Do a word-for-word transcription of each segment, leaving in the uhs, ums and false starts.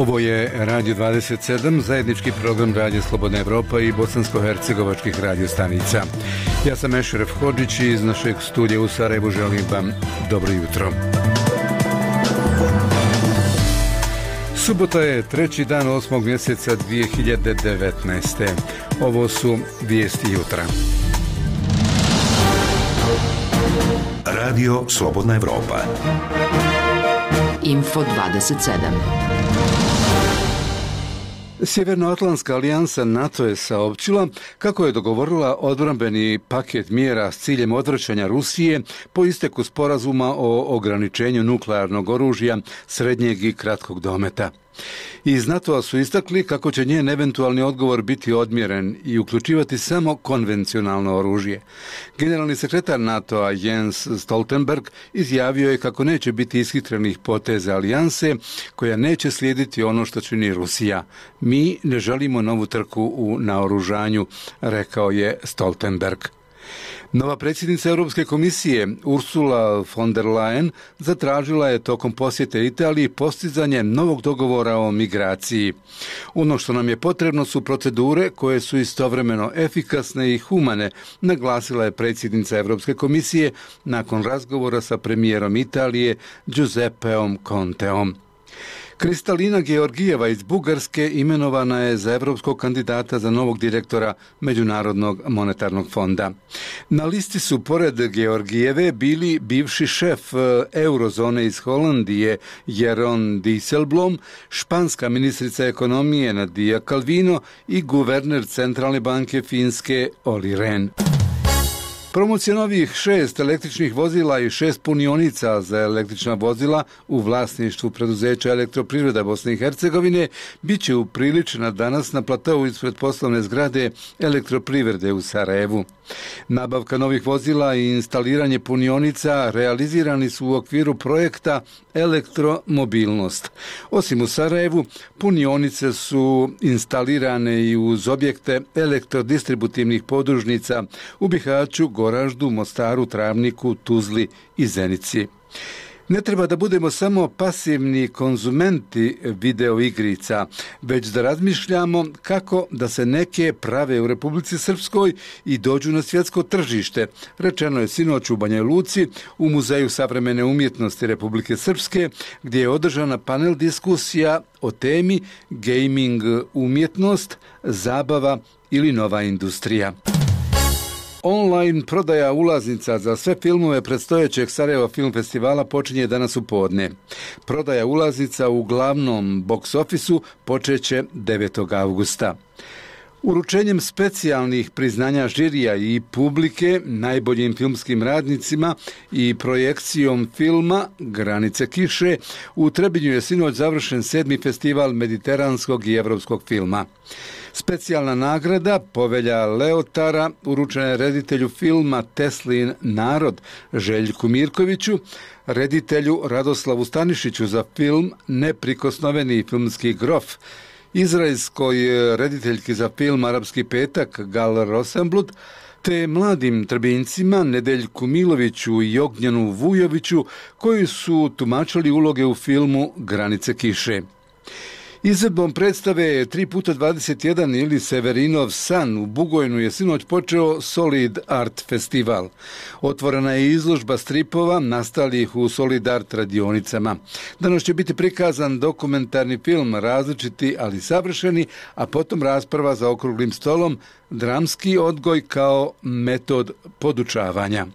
Ovo je Radio dvadeset sedam, zajednički program Radio Slobodna Evropa i bosansko-hercegovačkih radiostanica. Ja sam Ešref Hodžić i iz našeg studija u Sarajevu želim vam dobro jutro. Subota je treći dan osmog mjeseca dvije hiljade devetnaeste. Ovo su vijesti jutra. Radio Slobodna Evropa. Info dvadeset sedam. Sjevernoatlantska alijansa NATO je saopćila kako je dogovorila odbrambeni paket mjera s ciljem odvraćanja Rusije po isteku sporazuma o ograničenju nuklearnog oružja srednjeg i kratkog dometa. Iz NATO-a su istakli kako će njen eventualni odgovor biti odmjeren i uključivati samo konvencionalno oružje. Generalni sekretar NATO-a Jens Stoltenberg izjavio je kako neće biti ishitrenih poteza alijanse koja neće slijediti ono što čini Rusija. Mi ne želimo novu trku u naoružanju, rekao je Stoltenberg. Nova predsjednica Europske komisije Ursula von der Leyen zatražila je tokom posjete Italiji postizanje novog dogovora o migraciji. Ono što nam je potrebno su procedure koje su istovremeno efikasne i humane, naglasila je predsjednica Europske komisije nakon razgovora sa premijerom Italije Giuseppeom Conteom. Kristalina Georgijeva iz Bugarske imenovana je za europskog kandidata za novog direktora Međunarodnog monetarnog fonda. Na listi su pored Georgijeve bili bivši šef eurozone iz Holandije Jeroen Dijsselbloem, španska ministrica ekonomije Nadia Calvino i guverner Centralne banke Finske Olli Rehn. Promocija novih šest električnih vozila i šest punionica za električna vozila u vlasništvu preduzeća Elektroprivreda Bosne i Hercegovine bit će upriličena danas na platovu ispred poslovne zgrade Elektroprivrede u Sarajevu. Nabavka novih vozila i instaliranje punionica realizirani su u okviru projekta Elektromobilnost. Osim u Sarajevu, punionice su instalirane i uz objekte elektrodistributivnih podružnica u Bihaću, Goraždu, Mostaru, Travniku, Tuzli i Zenici. Ne treba da budemo samo pasivni konzumenti video igrica, već da razmišljamo kako da se neke prave u Republici Srpskoj i dođu na svjetsko tržište, rečeno je sinoć u Banja Luci u Muzeju savremene umjetnosti Republike Srpske, gdje je održana panel diskusija o temi gaming umjetnost, zabava ili nova industrija. Online prodaja ulaznica za sve filmove predstojećeg Sarajevo Film Festivala počinje danas u podne. Prodaja ulaznica u glavnom box ofisu počeće devetog avgusta. Uručenjem specijalnih priznanja žirija i publike najboljim filmskim radnicima i projekcijom filma Granice kiše u Trebinju je sinoć završen sedmi festival mediteranskog i evropskog filma. Specijalna nagrada Povelja Leotara uručena je reditelju filma Teslin Narod Željku Mirkoviću, reditelju Radoslavu Stanišiću za film Neprikosnoveni filmski grof, izraelskoj rediteljki za film Arapski petak Gal Rosenblut, te mladim trbincima Nedeljku Miloviću i Ognjenu Vujoviću koji su tumačili uloge u filmu Granice kiše. Izvedbom predstave tri puta dvadeset jedan ili Severinov san u Bugojnu je sinoć počeo Solid Art Festival. Otvorena je izložba stripova nastalih u Solid Art radionicama. Danas će biti prikazan dokumentarni film Različiti ali savršeni, a potom rasprava za okruglim stolom Dramski odgoj kao metod podučavanja.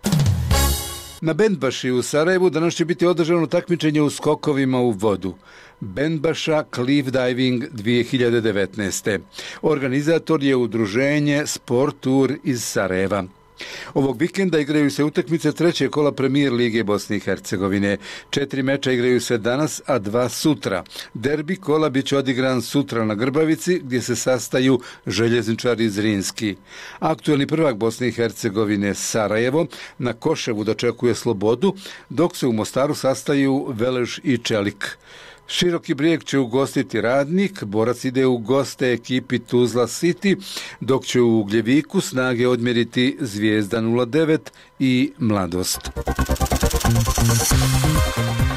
Na Bendbaši u Sarajevu danas će biti održano takmičenje u skokovima u vodu. Bendbaša Cliff Diving dvije hiljade devetnaeste. Organizator je udruženje Sport Tour iz Sarajeva. Ovog vikenda igraju se utakmice trećeg kola Premier Lige Bosne i Hercegovine. Četiri meča igraju se danas, a dva sutra. Derbi kola bit će odigran sutra na Grbavici, gdje se sastaju željezničari iz Zrinski. Aktuelni prvak Bosne i Hercegovine Sarajevo na Koševu dočekuje Slobodu, dok se u Mostaru sastaju Veleš i Čelik. Široki Brijeg će ugostiti Radnik, Borac ide u goste ekipi Tuzla City, dok će u Ugljeviku snage odmjeriti Zvijezda nula devet i Mladost.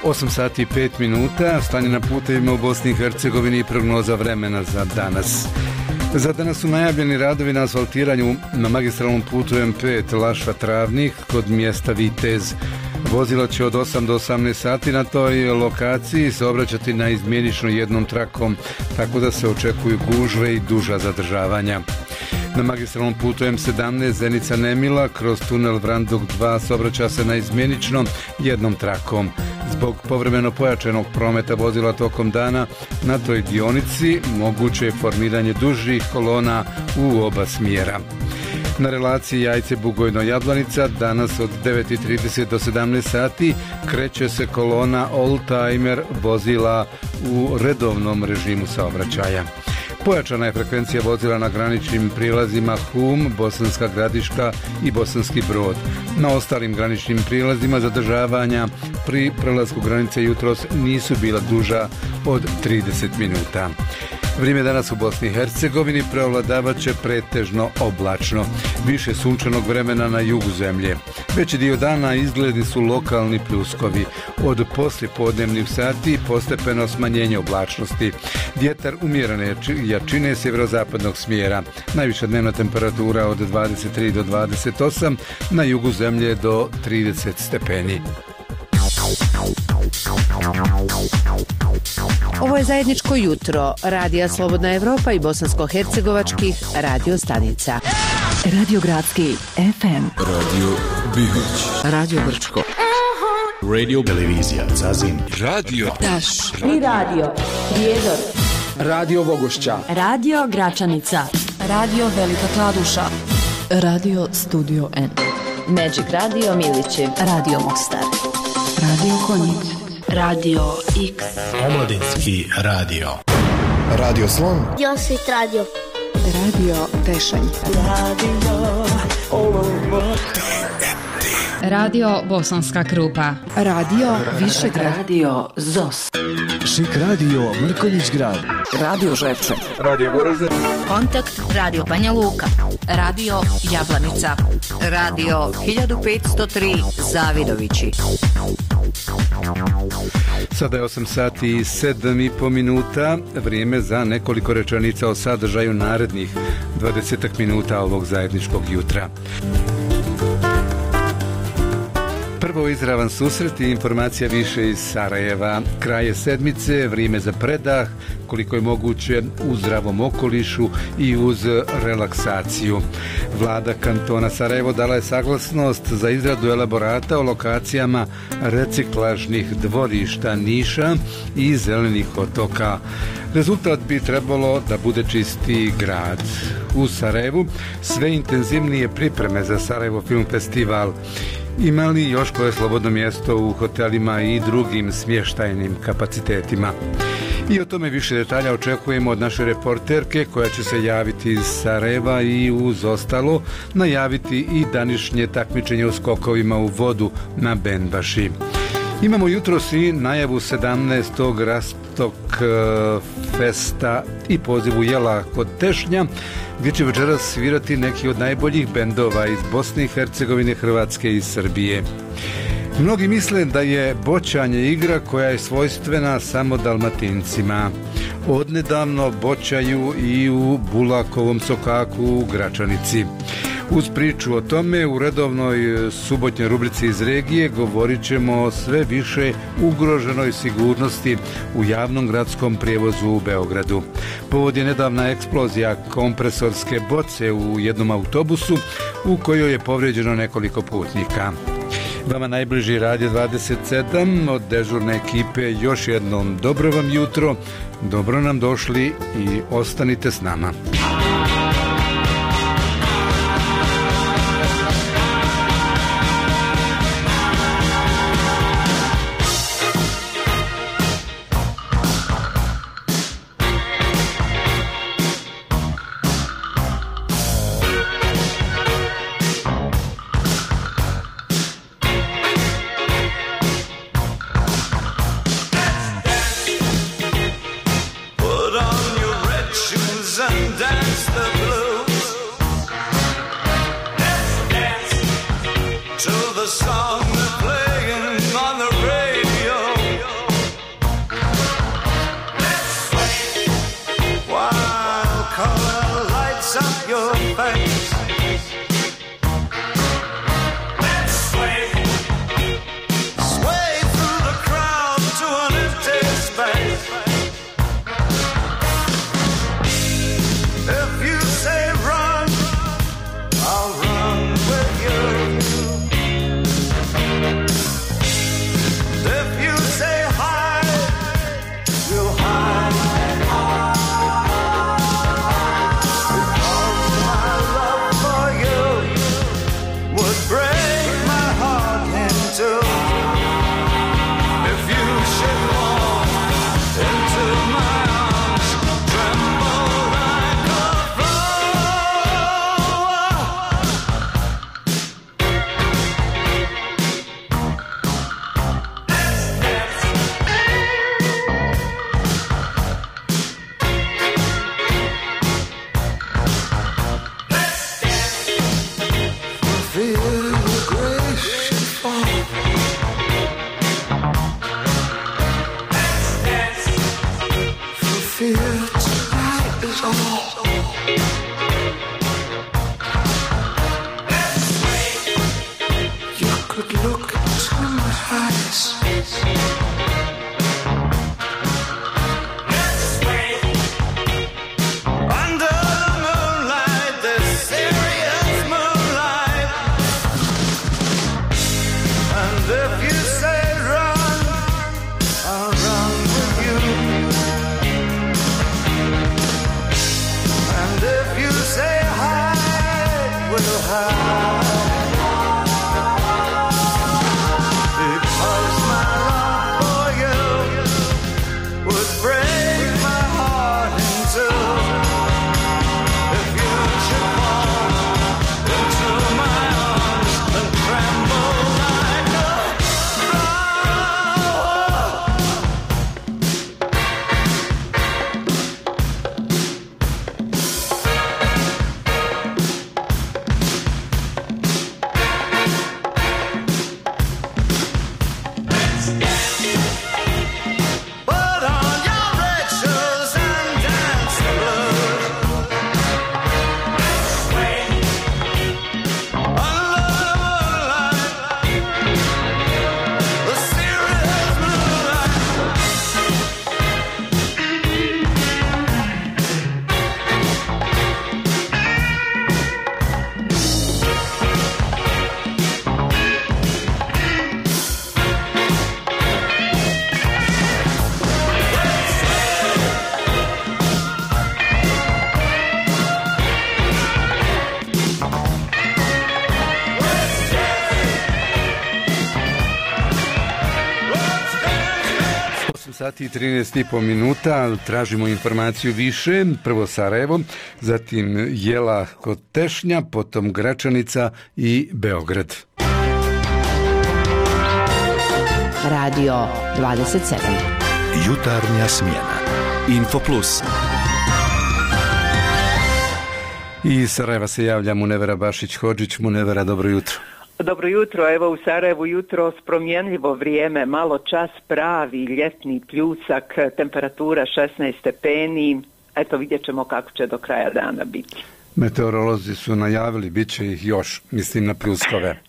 osam sati i pet minuta, stanje na putevima u Bosni i Hercegovini i prognoza vremena za danas. Za danas su najavljeni radovi na asfaltiranju na magistralnom putu M pet Lašva Travnik kod mjesta Vitez. Vozilo će od osam do osamnaest sati na toj lokaciji se obraćati na izmjenično jednom trakom, tako da se očekuju gužve i duža zadržavanja. Na magistralnom putu M sedamnaest Zenica Nemila kroz tunel Vranduk dva se obraća se na izmjenično jednom trakom. Zbog povremeno pojačanog prometa vozila tokom dana na toj dionici moguće je formiranje dužih kolona u oba smjera. Na relaciji Jajce-Bugojno-Jablanica danas od devet i trideset do sedamnaest sati kreće se kolona oldtimer vozila u redovnom režimu saobraćaja. Pojačana je frekvencija vozila na graničnim prilazima Hum, Bosanska Gradiška i Bosanski Brod. Na ostalim graničnim prilazima zadržavanja pri prelasku granice jutros nisu bila duža od trideset minuta. Vrijeme danas u Bosni i Hercegovini prevladavat će pretežno oblačno. Više sunčanog vremena na jugu zemlje. Veći dio dana izgledni su lokalni pljuskovi. Od poslijepodnevnih sati postepeno smanjenje oblačnosti. Vjetar umjerene jačine sjeverozapadnog smjera. Najviša dnevna temperatura od dvadeset tri do dvadeset osam, na jugu zemlje do trideset stepeni. Ovo je zajedničko jutro Radija Slobodna Evropa i bosansko-hercegovačkih radio stanica. Radio Gradski F M, Radio Bihać, Radio Brčko, Radio Televizija Zazin, Radio Taš I radio Prijedor, Radio Vogošća, Radio Gračanica, Radio Velika Kladuša, Radio Studio N, Magic Radio Milići, Radio Mostar, Radio Konjic, Radio X, Omladinski radio, Radio Slon, Josit Radio, Radio Tešanj, Radio Radio Bosanska Krupa, Radio Višegrad, Radio Zos, Šik Radio Mrkonjić Grad, Radio Žepče, Radio Goražde, Kontakt Radio Banja Luka, Radio Jablanica, Radio hiljadu petsto tri Zavidovići. Sada je osam sati i sedam i po minuta, vrijeme za nekoliko rečenica o sadržaju narednih dvadeset minuta ovog zajedničkog jutra. Prvo izravan susret i informacija više iz Sarajeva. Kraj je sedmice, vrijeme za predah, koliko je moguće u zdravom okolišu i uz relaksaciju. Vlada kantona Sarajevo dala je saglasnost za izradu elaborata o lokacijama reciklažnih dvorišta Niša i zelenih otoka. Rezultat bi trebalo da bude čisti grad. U Sarajevu sve intenzivnije pripreme za Sarajevo Film Festival. Ima li još koje slobodno mjesto u hotelima i drugim smještajnim kapacitetima? I o tome više detalja očekujemo od naše reporterke koja će se javiti iz Sarajeva i uz ostalo najaviti i današnje takmičenje u skokovima u vodu na Benbaši. Imamo jutros i najavu sedamnaestog Rastok festa i pozivu Jela kod Tešnja, gdje će večeras svirati neki od najboljih bendova iz Bosne i Hercegovine, Hrvatske i Srbije. Mnogi misle da je boćanje igra koja je svojstvena samo Dalmatincima. Odnedavno boćaju i u Bulakovom sokaku u Gračanici. Uz priču o tome u redovnoj subotnjoj rubrici iz regije govorit ćemo o sve više ugroženoj sigurnosti u javnom gradskom prijevozu u Beogradu. Povod je nedavna eksplozija kompresorske boce u jednom autobusu u kojoj je povrijeđeno nekoliko putnika. Vama najbliži Radio dvadeset sedam od dežurne ekipe još jednom dobro vam jutro, dobro nam došli i ostanite s nama. Put on your red shoes and dance. here tonight is all. You could look into my eyes. sati i trinaest i po minuta, tražimo informaciju više, prvo Sarajevo, zatim Jela kod Tešnja, potom Gračanica i Beograd. Radio dvadeset sedam. Jutarnja smjena. Info Plus. I Sarajeva se javlja Munevera Bašić-Hodžić. Munevera, dobro jutro. Dobro jutro, evo u Sarajevu jutro promjenljivo vrijeme, malo čas pravi, ljetni pljusak, temperatura šesnaest stepeni, eto vidjet ćemo kako će do kraja dana biti. Meteorolozi su najavili, bit će ih još, mislim na pljuskove.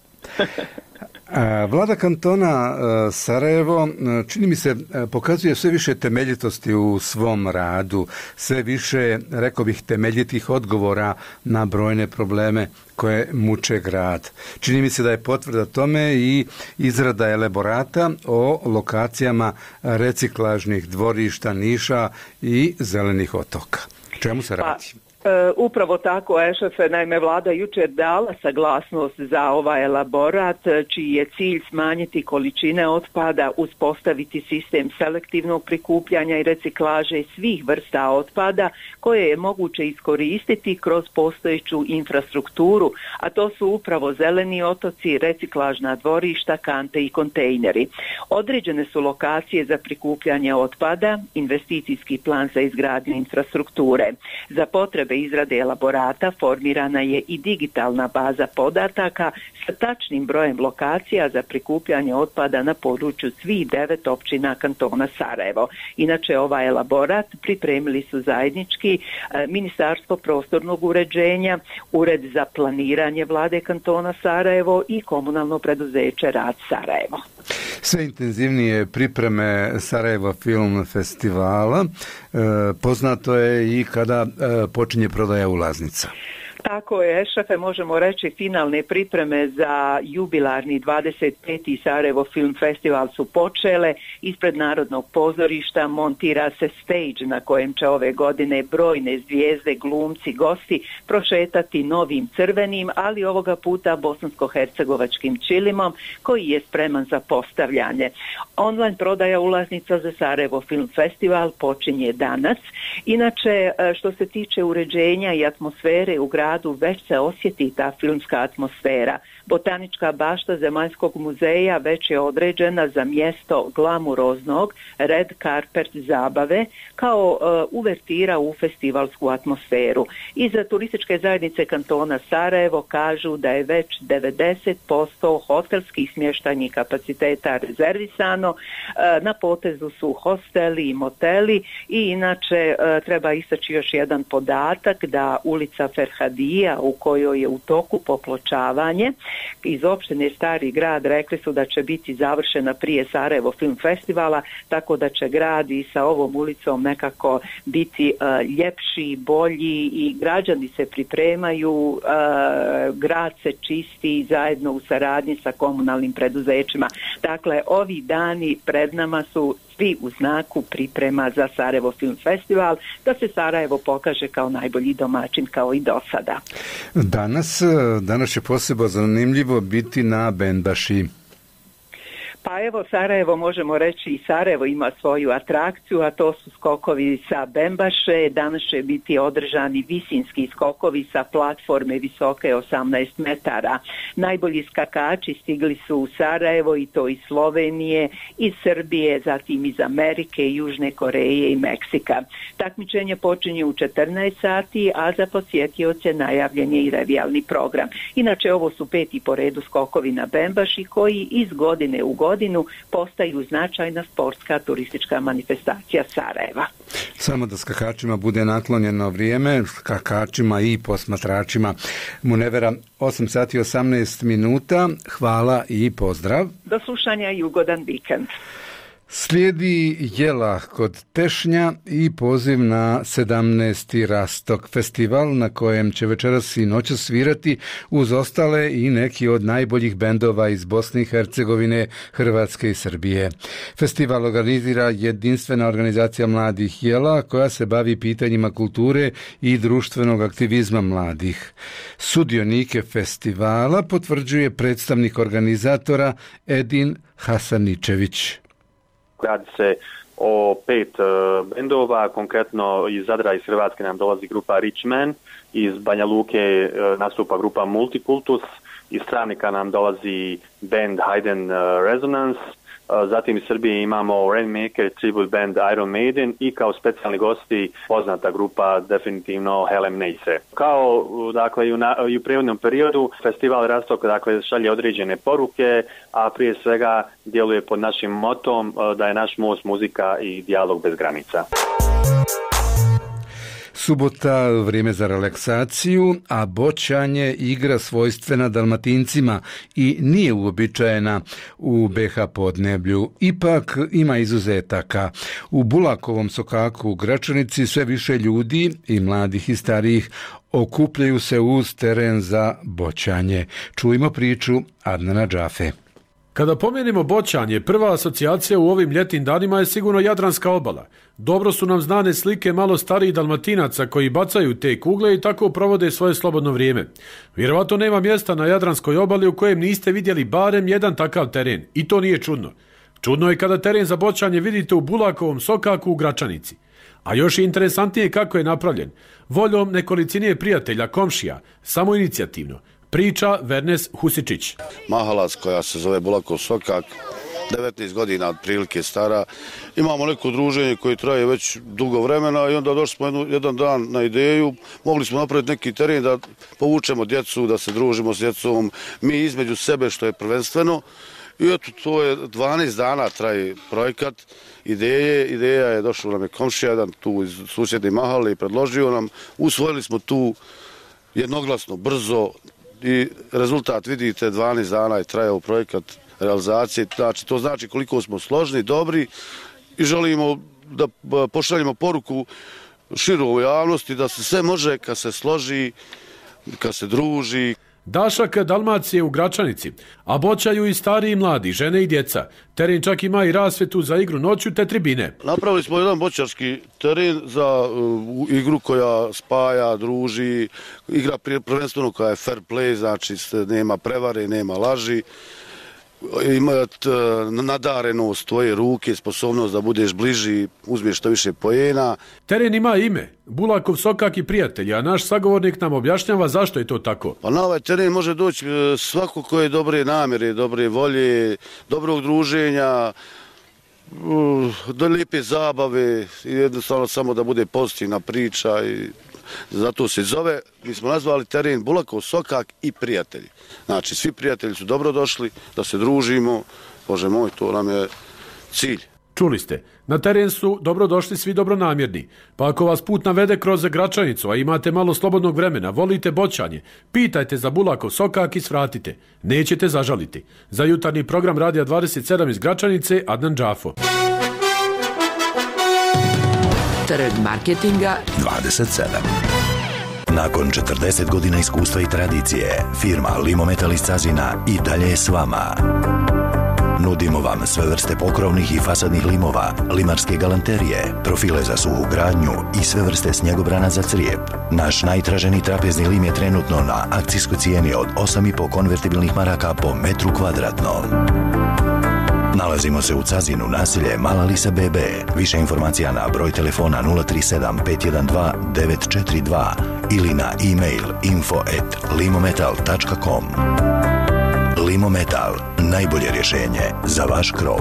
Vlada kantona Sarajevo, čini mi se, pokazuje sve više temeljitosti u svom radu, sve više, rekao bih, temeljitih odgovora na brojne probleme koje muče grad. Čini mi se da je potvrda tome i izrada elaborata o lokacijama reciklažnih dvorišta, niša i zelenih otoka. Čemu se radi? E, upravo tako, Ešefe, naime vlada jučer dala saglasnost za ovaj elaborat, čiji je cilj smanjiti količine otpada, uspostaviti sistem selektivnog prikupljanja i reciklaže svih vrsta otpada koje je moguće iskoristiti kroz postojeću infrastrukturu, a to su upravo zeleni otoci, reciklažna dvorišta, kante i kontejneri. Određene su lokacije za prikupljanje otpada, investicijski plan za izgradnju infrastrukture. Za potrebe izrade elaborata formirana je i digitalna baza podataka sa tačnim brojem lokacija za prikupljanje otpada na području svih devet općina kantona Sarajevo. Inače, ovaj elaborat pripremili su zajednički e, Ministarstvo prostornog uređenja, Ured za planiranje vlade kantona Sarajevo i komunalno preduzeće Rad Sarajevo. Sve intenzivnije pripreme Sarajevo Film Festivala, e, poznato je i kada e, počinje prodaja ulaznica. Tako je, Ešefe, možemo reći finalne pripreme za jubilarni dvadeset peti Sarajevo Film Festival su počele. Ispred Narodnog pozorišta montira se stage na kojem će ove godine brojne zvijezde, glumci, gosti prošetati novim crvenim, ali ovoga puta bosansko-hercegovačkim čilimom koji je spreman za postavljanje. Online prodaja ulaznica za Sarajevo Film Festival počinje danas. Inače, što se tiče uređenja i atmosfere u gradu gradu već se osjeti ta filmska atmosfera. Botanička bašta Zemaljskog muzeja već je određena za mjesto glamuroznog red carpet zabave kao uh, uvertira u festivalsku atmosferu. I za turističke zajednice kantona Sarajevo kažu da je već devedeset posto hotelskih smještajnih kapaciteta rezervisano, uh, na potezu su hosteli i moteli i inače uh, treba istaći još jedan podatak da ulica Ferhadija u kojoj je u toku popločavanje iz opštine Stari grad rekli su da će biti završena prije Sarajevo film festivala, tako da će grad i sa ovom ulicom nekako biti uh, ljepši, bolji i građani se pripremaju, uh, grad se čisti zajedno u saradnji sa komunalnim preduzećima. Dakle, ovi dani pred nama su svi u znaku priprema za Sarajevo film festival, da se Sarajevo pokaže kao najbolji domaćin kao i do sada. Danas, danas će posebno zanimljivo biti na Benbaši. Pa evo, Sarajevo, možemo reći i Sarajevo ima svoju atrakciju, a to su skokovi sa Benbaše. Danas će biti održani visinski skokovi sa platforme visoke osamnaest metara. Najbolji skakači stigli su u Sarajevo i to iz Slovenije, iz Srbije, zatim iz Amerike, Južne Koreje i Meksika. Takmičenje počinje u četrnaest sati, a za posjetioce najavljen je i revijalni program. Inače, ovo su peti po redu skokovi na Benbaši koji iz godine u godinu postaju značajna sportska turistička manifestacija Sarajeva. Samo da skakačima bude naklonjeno vrijeme, skakačima i posmatračima. Munevera, osam sati i osamnaest minuta. Hvala i pozdrav. Do slušanja i ugodan vikend. Slijedi jela kod Tešnja i poziv na sedamnaesti Rastok festival na kojem će večeras i noćas svirati uz ostale i neki od najboljih bendova iz Bosne i Hercegovine, Hrvatske i Srbije. Festival organizira jedinstvena organizacija mladih jela koja se bavi pitanjima kulture i društvenog aktivizma mladih. Sudionike festivala potvrđuje predstavnik organizatora Edin Hasaničević. Radi se o pet uh, bendova, konkretno iz Zadra iz Hrvatske nam dolazi grupa Richman, iz Banja Luke uh, nastupa grupa Multikultus, iz Travnika nam dolazi band Hayden uh, Resonance, uh, zatim iz Srbije imamo Rainmaker, tribute band Iron Maiden i kao specijalni gosti poznata grupa definitivno Helen Neise. Kao dakle i u, na, i u prijevodnom periodu festival Rastok dakle šalje određene poruke, a prije svega djeluje pod našim motom da je naš most muzika i dijalog bez granica. Subota, vrijeme za relaksaciju, a boćanje igra svojstvena Dalmatincima i nije uobičajena u be ha podneblju. Ipak ima izuzetaka. U Bulakovom sokaku u Gračanici sve više ljudi, i mladih i starijih, okupljaju se uz teren za boćanje. Čujmo priču Adnana Džafe. Kada pomenemo boćanje, prva asocijacija u ovim ljetnim danima je sigurno Jadranska obala. Dobro su nam znane slike malo starijih Dalmatinaca koji bacaju te kugle i tako provode svoje slobodno vrijeme. Vjerovatno nema mjesta na Jadranskoj obali u kojem niste vidjeli barem jedan takav teren. I to nije čudno. Čudno je kada teren za boćanje vidite u Bulakovom sokaku u Gračanici. A još je interesantnije kako je napravljen. Voljom nekolicine prijatelja, komšija, samoinicijativno. Priča Vernes Husičić. Mahalac koja se zove Bulakov sokak, devetnaest godina otprilike stara. Imamo neko druženje koje traje već dugo vremena i onda došli smo jednu, jedan dan na ideju. Mogli smo napraviti neki teren da povučemo djecu, da se družimo s djecom, mi između sebe što je prvenstveno. I eto, to je dvanaest dana traje projekat ideje. Ideja je došla nam je komšija, jedan tu iz susjedne Mahale i predložio nam. Usvojili smo tu jednoglasno, brzo, i rezultat vidite, dvanaest dana je trajao projekat realizacije, znači to znači koliko smo složni, dobri i želimo da pošaljemo poruku široj javnosti da se sve može kad se složi, kad se druži. Dašak Dalmacije u Gračanici, a boćaju i stariji i mladi, žene i djeca. Teren čak ima i rasvjetu za igru noću te tribine. Napravili smo jedan boćarski teren za uh, igru koja spaja, druži, igra prvenstveno koja je fair play, znači nema prevare, nema laži. imati nadarenost, tvoje ruke, sposobnost da budeš bliži, uzmeš što više poena. Teren ima ime, Bulakov sokak i prijatelji, a naš sagovornik nam objašnjava zašto je to tako. Pa na ovaj teren može doći svako ko je dobre namjere, dobre volje, dobrog druženja, do lijepe zabave i jednostavno samo da bude pozitivna priča i zato se zove, mi smo nazvali teren Bulakov sokak i prijatelji. Znači, svi prijatelji su dobro došli, da se družimo, Bože moj, to nam je cilj. Čuli ste, na teren su dobro došli svi dobronamjerni, pa ako vas put navede kroz Gračanicu, a imate malo slobodnog vremena, volite boćanje, pitajte za Bulakov sokak i svratite, nećete zažaliti. Za jutarnji program Radija dvadeset sedam iz Gračanice, Adnan Džafo. Trg marketinga dvadeset sedam. Nakon četrdeset godina iskustva i tradicije, firma Limometal iz Cazina i dalje je s vama. Nudimo vam sve vrste pokrovnih i fasadnih limova, limarske galanterije, profile za suhu gradnju i sve vrste snjegobrana za crijep. Naš najtraženiji trapezni lim je trenutno na akcijskoj cijeni od osam i po konvertibilnih maraka po metru kvadratnom. Nalazimo se u Cazinu, naselje Mala Lisa B B. Više informacija na broj telefona nula tri sedam pet jedan dva devet četiri dva ili na e-mail info at limometal tačka com. Limometal, najbolje rješenje za vaš krov.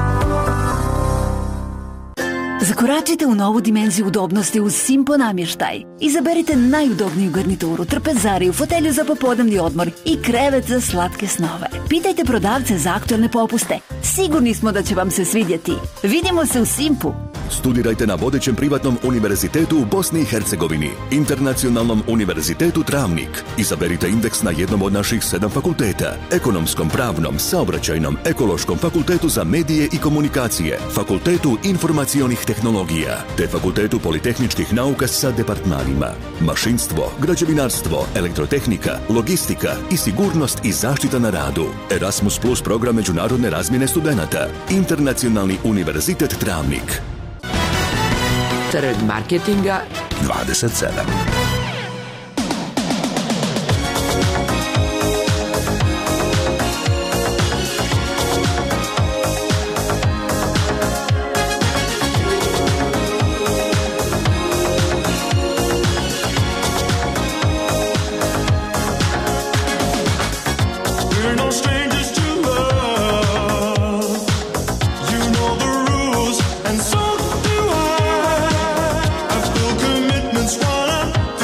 Zakoračite u novu dimenziju udobnosti uz Simpo namještaj. Izaberite najudobniju garnituru, trpezariju, fotelju za popodnevni odmor i krevet za slatke snove. Pitajte prodavce za aktualne popuste. Sigurni smo da će vam se svidjeti. Vidimo se u Simpu. Studirajte na vodećem privatnom univerzitetu u Bosni i Hercegovini, Internacionalnom univerzitetu Travnik. Izaberite indeks na jednom od naših sedam fakulteta: ekonomskom, pravnom, saobraćajnom, ekološkom, fakultetu za medije i komunikacije, fakultetu informacionih tehnologija, te fakultetu politehničkih nauka sa departmanima mašinstvo, građevinarstvo, elektrotehnika, logistika i sigurnost i zaštita na radu. Erasmus Plus program međunarodne razmjene studenata. Internacionalni univerzitet Travnik. Trg marketinga dvadeset sedam. And so do I. I've still commitments while I'm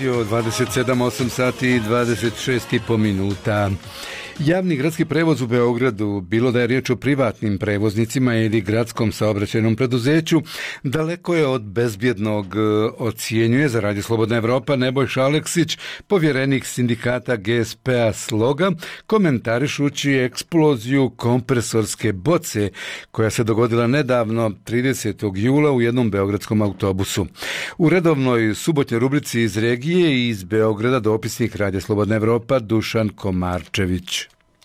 radio, dvadeset sedam, osam sati i dvadeset šest i po minuta. Javni gradski prevoz u Beogradu, bilo da je riječ o privatnim prevoznicima ili gradskom saobraćajnom preduzeću, daleko je od bezbjednog, ocjenjuje za Radio Slobodna Evropa Nebojša Aleksić, povjerenik sindikata G S P-a Sloga, komentarišući eksploziju kompresorske boce koja se dogodila nedavno tridesetog jula u jednom beogradskom autobusu. U redovnoj subotnjoj rubrici iz regije i iz Beograda dopisnik Radio Slobodna Evropa Dušan Komarčević.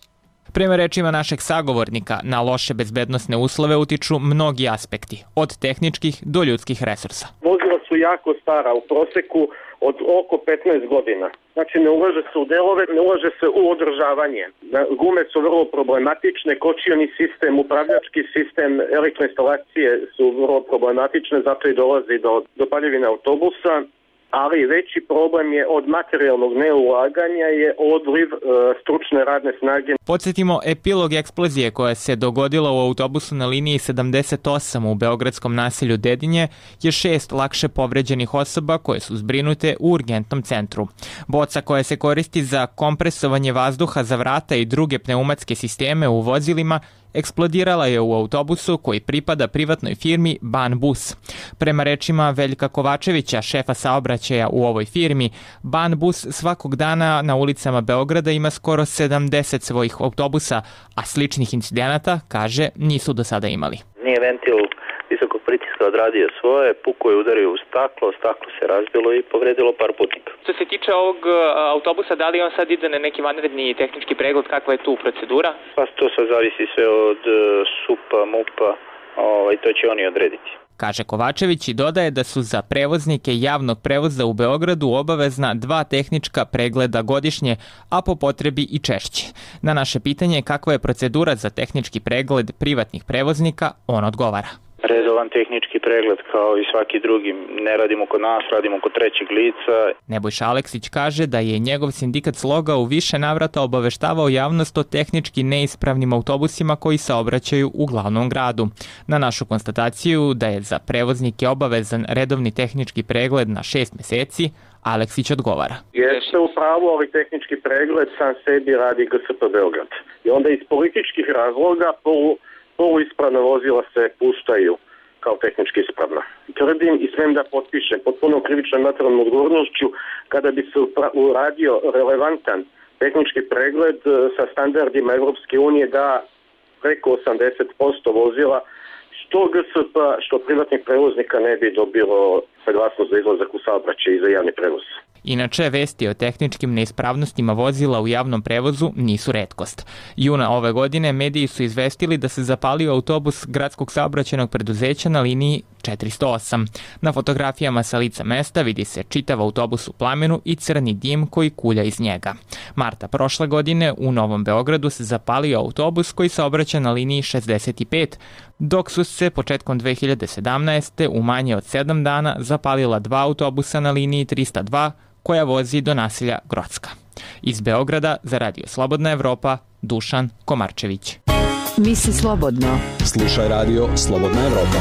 Prema rečima našeg sagovornika, na loše bezbednosne uslove utiču mnogi aspekti, od tehničkih do ljudskih resursa. Vozila su jako stara, u proseku od oko petnaest godina. Znači ne ulaže se u delove, ne ulaže se u održavanje. Gume su vrlo problematične, kočioni sistem, upravljački sistem, elektroinstalacije su vrlo problematične, zato i dolazi do, do paljevine autobusa. Ali veći problem je od materijalnog neulaganja je odliv e, stručne radne snage. Podsjetimo, epilog eksplozije koja se dogodila u autobusu na liniji sedamdeset osam u beogradskom naselju Dedinje je šest lakše povređenih osoba koje su zbrinute u urgentnom centru. Boca koja se koristi za kompresovanje vazduha za vrata i druge pneumatske sisteme u vozilima eksplodirala je u autobusu koji pripada privatnoj firmi Banbus. Prema rečima Veljka Kovačevića, šefa saobraćaja u ovoj firmi, Banbus svakog dana na ulicama Beograda ima skoro sedamdeset svojih autobusa, a sličnih incidenata, kaže, nisu do sada imali. Nije ventil visokog pritiska odradio svoje, puko je udario u staklo, staklo se razbilo i povredilo par putnika. Što se tiče ovog autobusa, da li on sad ide na neki vanredni tehnički pregled, kakva je tu procedura? Pa to sad zavisi sve od SUP-a, MUP-a, ovaj, to će oni odrediti. Kaže Kovačević i dodaje da su za prevoznike javnog prevoza u Beogradu obavezna dva tehnička pregleda godišnje, a po potrebi i češće. Na naše pitanje kakva je procedura za tehnički pregled privatnih prevoznika, on odgovara. Redovan tehnički pregled kao i svaki drugi. Ne radimo kod nas, radimo kod trećeg lica. Nebojša Aleksić kaže da je njegov sindikat Sloga u više navrata obaveštavao javnost o tehnički neispravnim autobusima koji saobraćaju u glavnom gradu. Na našu konstataciju da je za prevoznike obavezan redovni tehnički pregled na šest meseci, Aleksić odgovara. Jeste u pravu, ali tehnički pregled sam sebi radi G S P Beograd. I onda iz političkih razloga polu poluispravna vozila se puštaju kao tehnički ispravna. Tvrdim i smem da potpišem potpuno krivičnom materijalnom odgovornošću kada bi se uradio relevantan tehnički pregled sa standardima Evropske unije da preko osamdeset posto vozila što G S P, što privatnih prevoznika ne bi dobilo saglasnost za izlazak u saobraćaj i za javni prevoz. Inače, vesti o tehničkim neispravnostima vozila u javnom prevozu nisu retkost. Juna ove godine mediji su izvestili da se zapalio autobus gradskog saobraćajnog preduzeća na liniji četiristo osam. Na fotografijama sa lica mesta vidi se čitav autobus u plamenu i crni dim koji kulja iz njega. Marta prošle godine u Novom Beogradu se zapalio autobus koji saobraća na liniji šezdeset pet, dok su se početkom dve hiljade sedamnaeste. u manje od sedam dana zapalila dva autobusa na liniji trista dva koja vozi do naselja Grocka. Iz Beograda za Radio Slobodna Evropa, Dušan Komarčević. Misli slobodno. Slušaj Radio Slobodna Evropa.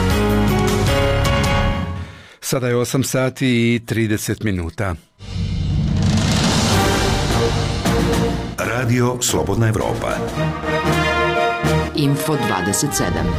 Sada je osam sati i trideset minuta. Radio Slobodna Evropa. Info dvadeset sedam.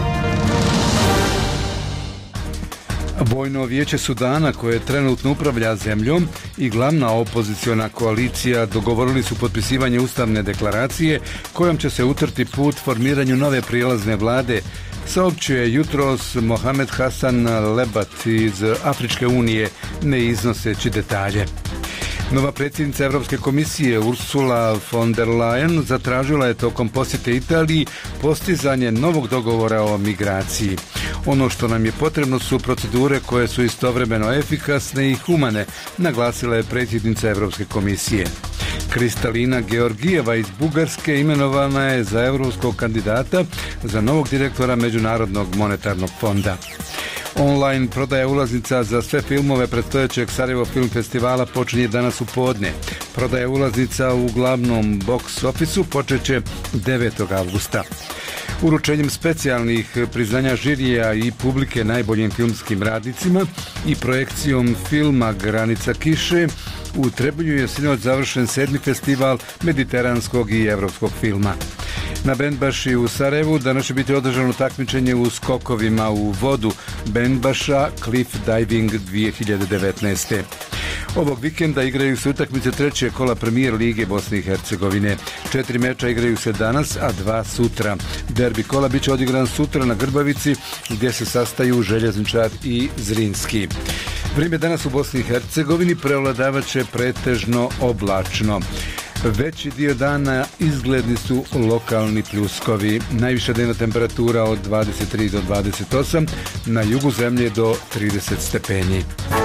Vojno vijeće Sudana, koje trenutno upravlja zemljom, i glavna opoziciona koalicija dogovorili su potpisivanje ustavne deklaracije kojom će se utrti put formiranju nove prijelazne vlade, saopćuje jutros Mohamed Hassan Lebat iz Afričke unije, ne iznoseći detalje. Nova predsjednica Europske komisije Ursula von der Leyen zatražila je tokom posjete Italiji postizanje novog dogovora o migraciji. Ono što nam je potrebno su procedure koje su istovremeno efikasne i humane, naglasila je predsjednica Europske komisije. Kristalina Georgijeva iz Bugarske imenovana je za europskog kandidata za novog direktora Međunarodnog monetarnog fonda. Online prodaja ulaznica za sve filmove predstojećeg Sarajevo Film Festivala počinje danas u podne. Prodaja ulaznica u glavnom box ofisu počeće devetog avgusta. Uručenjem specijalnih priznanja žirija i publike najboljim filmskim radnicima i projekcijom filma Granica kiše, u Trebinju je sinoć završen sedmi festival mediteranskog i evropskog filma. Na Bendbaši u Sarajevu danas će biti održano takmičenje u skokovima u vodu Bendbaša Cliff Diving dvije hiljade devetnaeste. Ovog vikenda igraju se utakmice treće kola Premier lige Bosne i Hercegovine. Četiri meča igraju se danas, a dva sutra. Derbi kola biće odigran sutra na Grbavici, gdje se sastaju Željezničar i Zrinski. Vrijeme danas u Bosni i Hercegovini prevladavat će pretežno oblačno. Veći dio dana izgledni su lokalni pljuskovi. Najviša dnevna temperatura od dvadeset tri do dvadeset osam, na jugu zemlje do trideset stepeni.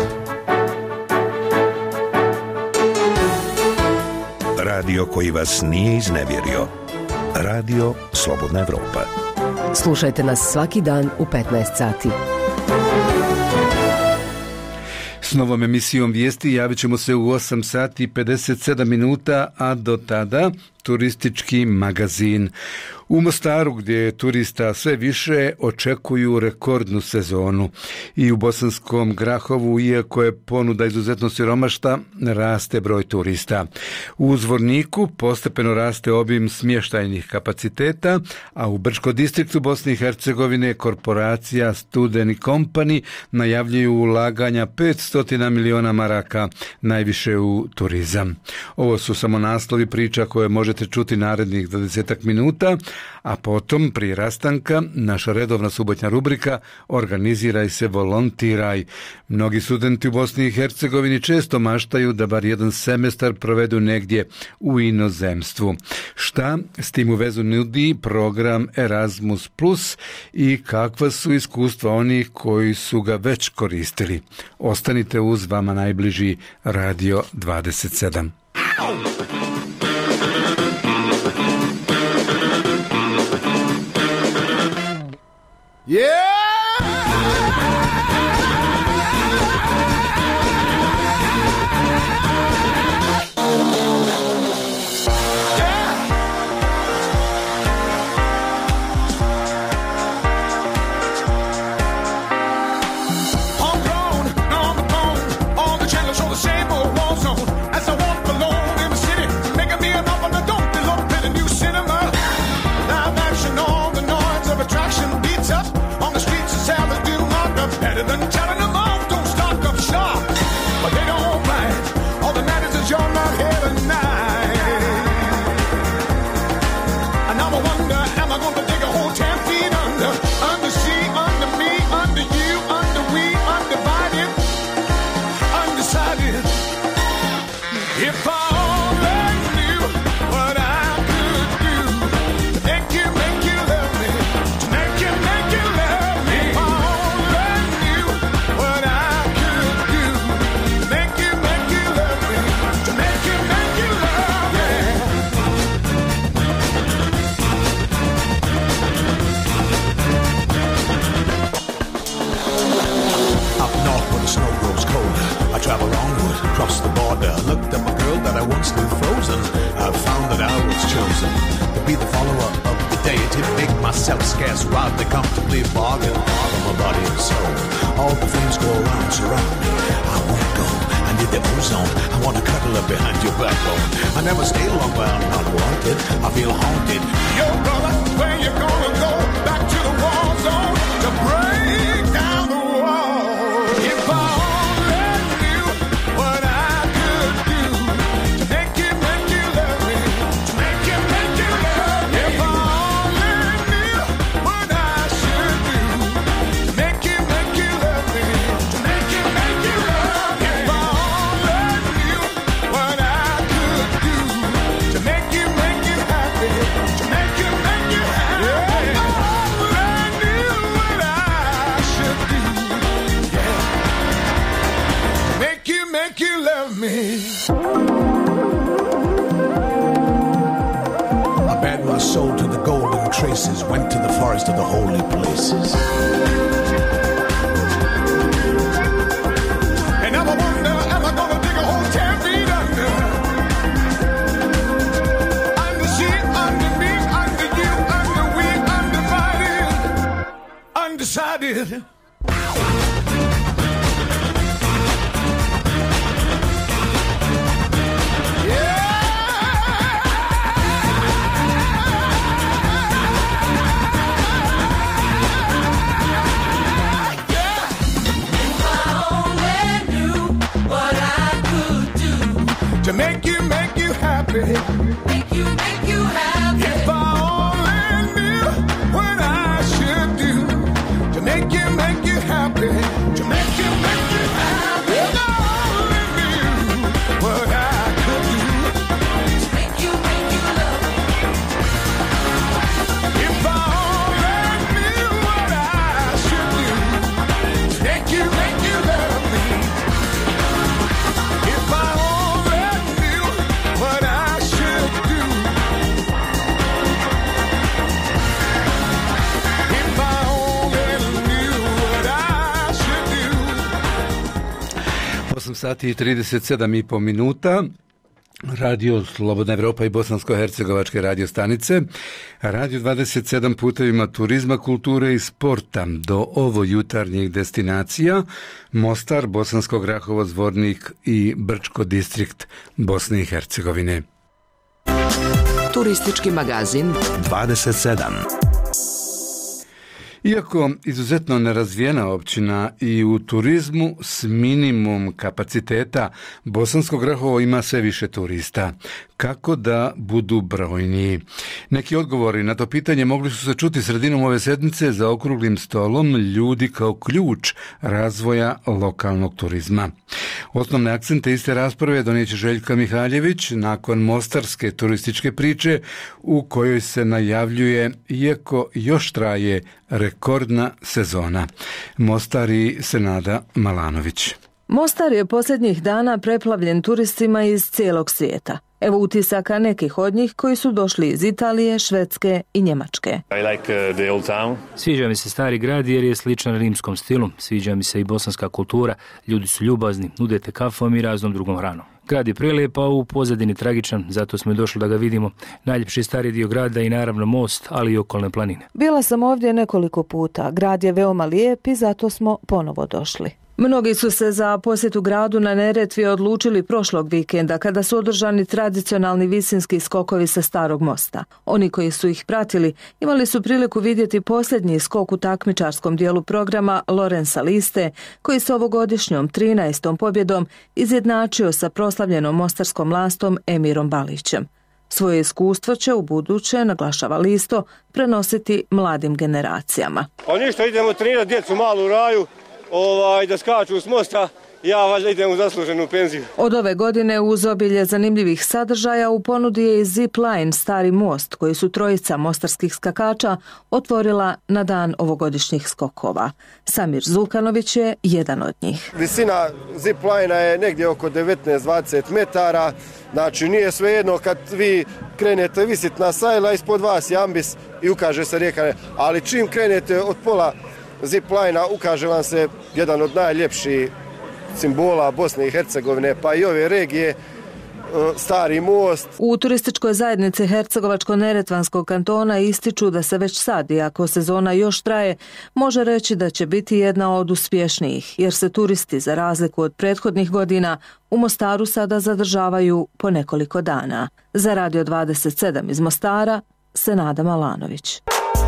Radio koji vas nije iznevjerio. Radio Slobodna Evropa. Slušajte nas svaki dan u petnaest sati. S novom emisijom vijesti javit ćemo se u osam sati i pedeset sedam minuta, a do tada turistički magazin. U Mostaru, gdje je turista sve više, očekuju rekordnu sezonu. I u Bosanskom Grahovu, iako je ponuda izuzetno siromašna, raste broj turista. U Zvorniku postepeno raste obim smještajnih kapaciteta, a u Brčko distriktu Bosne i Hercegovine korporacija Student Company najavljuju ulaganja petsto miliona maraka, najviše u turizam. Ovo su samo naslovi priča koje možete čuti narednih dvadesetak minuta, a potom prije rastanka naša redovna subotnja rubrika Organiziraj se, volontiraj. Mnogi studenti u Bosni i Hercegovini često maštaju da bar jedan semestar provedu negdje u inozemstvu. Šta s tim u vezu nudi program Erasmus plus i kakva su iskustva onih koji su ga već koristili? Ostanite uz vama najbliži Radio dvadeset sedam. Yeah! Scarce rod they comfortably bargain for my body and soul. All the things go around, surround me. I won't go. I need the ozone. I want to cuddle up behind your backbone. I never stay long where I'm not wanted. I feel haunted. Yo, brother, where you gonna go? Back to the war zone to break down the wall. If I only knew what I could do to make you, make you love me, to make you, make you love me. If I soul to the golden traces, went to the forest of the holy places. And now I wonder, am I gonna dig a hole ten feet under? Under she, under me, under you, under we, under make you, make you happy. Make you, make you happy. If I only knew what I should do to make you, make you happy. To make you, make you happy. If I only knew what I could do to make you, make you love me. If I only knew what I should do to make you, make you love me. If I only knew what I should do. If I only knew what I should do. osam sati i trideset sedam i po minuta. Radio Slobodna Evropa i Bosansko-hercegovačke radio stanice. Radio dvadeset sedam putevima turizma, kulture i sporta do ovo jutarnjih destinacija. Mostar, Bosansko Grahovo, Zvornik i Brčko distrikt Bosne i Hercegovine. Turistički magazin dvadeset sedam. Iako izuzetno nerazvijena općina i u turizmu s minimum kapaciteta, Bosansko Grahovo ima sve više turista. Kako da budu brojniji? Neki odgovori na to pitanje mogli su se čuti sredinom ove sedmice za okruglim stolom Ljudi kao ključ razvoja lokalnog turizma. Osnovne akcente iste rasprave donijeće Željka Mihaljević nakon mostarske turističke priče u kojoj se najavljuje, iako još traje, rekordna sezona. Mostar i Senada Malanović. Mostar je posljednjih dana preplavljen turistima iz cijelog svijeta. Evo utisaka nekih od njih koji su došli iz Italije, Švedske i Njemačke. I like uh, the old town. Sviđa mi se stari grad jer je sličan rimskom stilu. Sviđa mi se i bosanska kultura. Ljudi su ljubazni, nudete kafom i raznom drugom hranom. Grad je prelijep, a u pozadini tragičan, zato smo i došli da ga vidimo. Najljepši stari dio grada i naravno most, ali i okolne planine. Bila sam ovdje nekoliko puta. Grad je veoma lijep i zato smo ponovo došli. Mnogi su se za posjetu gradu na Neretvi odlučili prošlog vikenda kada su održani tradicionalni visinski skokovi sa Starog mosta. Oni koji su ih pratili imali su priliku vidjeti posljednji skok u takmičarskom dijelu programa Lorenza Liste, koji se ovogodišnjom trinaestom pobjedom izjednačio sa proslavljenom mostarskom lastom Emirom Balićem. Svoje iskustvo će u buduće, naglašava Listo, prenositi mladim generacijama. Pa ništa, idemo trenirati djecu malu u raju. Ovaj, da skaču s mosta, ja valjda idem u zasluženu penziju. Od ove godine uz obilje zanimljivih sadržaja u ponudi je i zip line Stari most, koji su trojica mostarskih skakača otvorila na dan ovogodišnjih skokova. Samir Zulkanović je jedan od njih. Visina zip line je negdje oko devetnaest do dvadeset metara, znači nije svejedno kad vi krenete visit na sajla, ispod vas je ambis i ukaže se rijeka, ali čim krenete od pola zipline-a ukaže vam se jedan od najljepših simbola Bosne i Hercegovine, pa i ove regije, Stari most. U turističkoj zajednici Hercegovačko-neretvanskog kantona ističu da se već sad, iako sezona još traje, može reći da će biti jedna od uspješnijih, jer se turisti, za razliku od prethodnih godina, u Mostaru sada zadržavaju po nekoliko dana. Za Radio dvadeset sedam iz Mostara, Senada Malanović.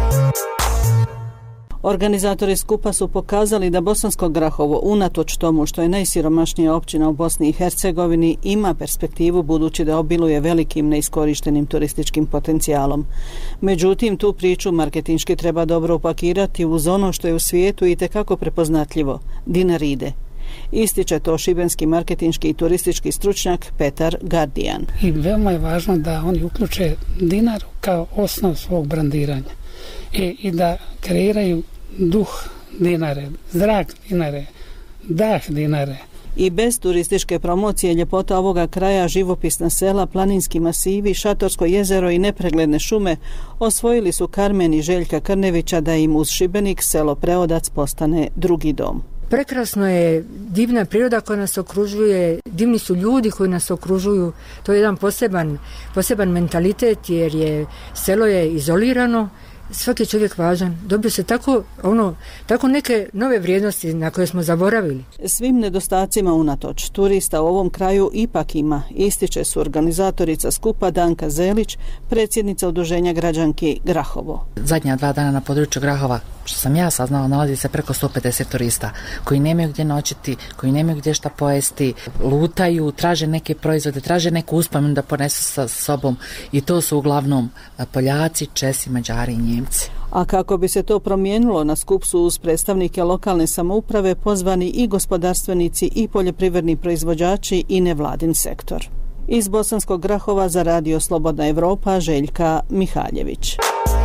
Organizatori skupa su pokazali da Bosansko Grahovo, unatoč tomu što je najsiromašnija općina u Bosni i Hercegovini, ima perspektivu budući da obiluje velikim neiskorištenim turističkim potencijalom. Međutim, tu priču marketinški treba dobro upakirati uz ono što je u svijetu itekako prepoznatljivo – dinaride. Ističe to šibenski marketinški i turistički stručnjak Petar Gardijan. I veoma je važno da oni uključe dinar kao osnov svog brandiranja i, i da kreiraju duh Dinare, zrak Dinare, dah Dinare. I bez turističke promocije ljepota ovoga kraja, živopisna sela, planinski masivi, Šatorsko jezero i nepregledne šume osvojili su Karmen i Željka Krnevića da im uz Šibenik selo Preodac postane drugi dom. Prekrasno je, divna priroda koja nas okružuje, divni su ljudi koji nas okružuju. To je jedan poseban, poseban mentalitet jer je selo je izolirano. Svaki čovjek važan. Dobio se tako, ono, tako neke nove vrijednosti na koje smo zaboravili. Svim nedostacima unatoč, turista u ovom kraju ipak ima, ističe su organizatorica skupa Danka Zelić, predsjednica udruženja građanki Grahovo. Zadnja dva dana na području Grahova što sam ja saznala, nalazi se preko sto pedeset turista koji nemaju gdje noćiti, koji nemaju gdje šta pojesti, lutaju, traže neke proizvode, traže neku uspomenu da ponesu sa sobom i to su uglavnom Poljaci, Česi, Mađari i Njemci. A kako bi se to promijenilo, na skup su uz predstavnike lokalne samouprave pozvani i gospodarstvenici i poljoprivredni proizvođači i nevladin sektor. Iz Bosanskog Grahova za Radio Slobodna Evropa, Željka Mihaljević.